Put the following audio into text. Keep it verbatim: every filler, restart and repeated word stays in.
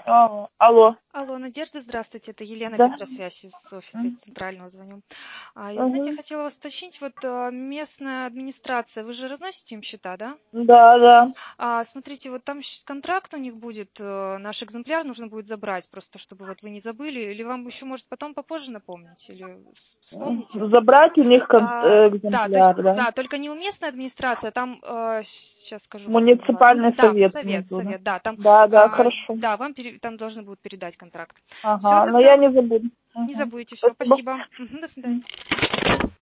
А, алло. Алло, Надежда, здравствуйте, это Елена, Да. Бедросвязь из офиса из М. центрального звоню. А, я, знаете, Мгм. хотела вас уточнить, вот а, местная администрация, вы же разносите им счета, да? Да, да. А, смотрите, вот там щас контракт у них будет, э, наш экземпляр нужно будет забрать, просто чтобы вот вы не забыли, или вам еще, может, потом попозже напомнить, или вс- М. вспомните? Забрать у них кон- А, э, да, то есть, экземпляр, да. да, только не у местной администрации, а там, сейчас скажу, как называется. Муниципальный Да, совет совет, внизу, да. совет, да, там, Да, да, а, хорошо. да, вам пере- там должны будут передать контракт. Все Ага, но я тогда, не забуду. не Мгм. забудьте, все, Спасибо. спасибо. Мгм, до свидания.